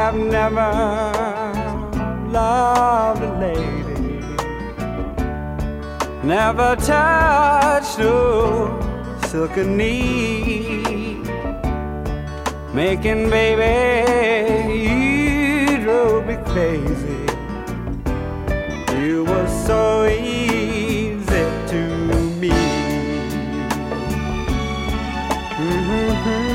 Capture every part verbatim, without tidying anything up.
have never loved a lady, never touched a silken knee, making baby you drove me crazy. You were so easy to me. Mm-hmm.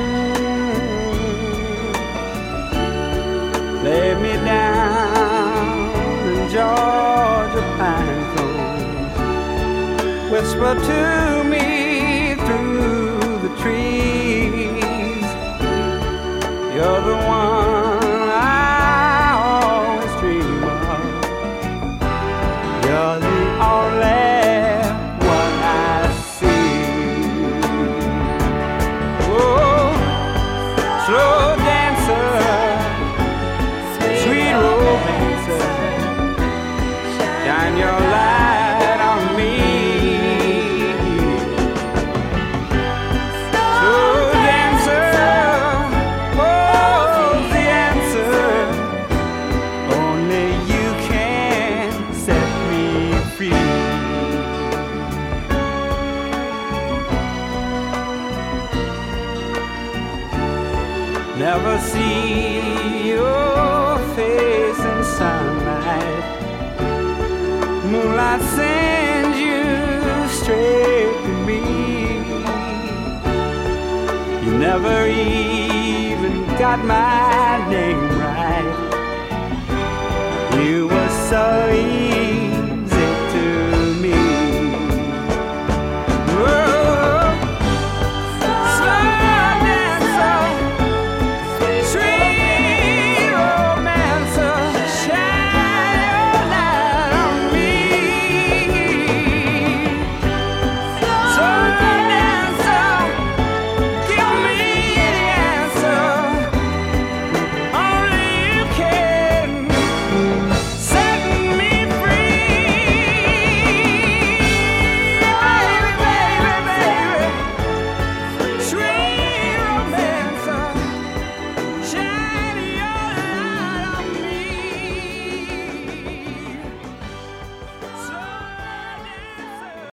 Lay me down in Georgia pine cones, whisper to me through the trees, you're the one I always dream of, you're the only one I see. Oh, slow dancer, sweet romancer, shine your light on me. Slow dancer, oh, the answer, only you can set me free. Never see your face in sunlight, moonlight sends you straight to me. You never even got my name right. You were so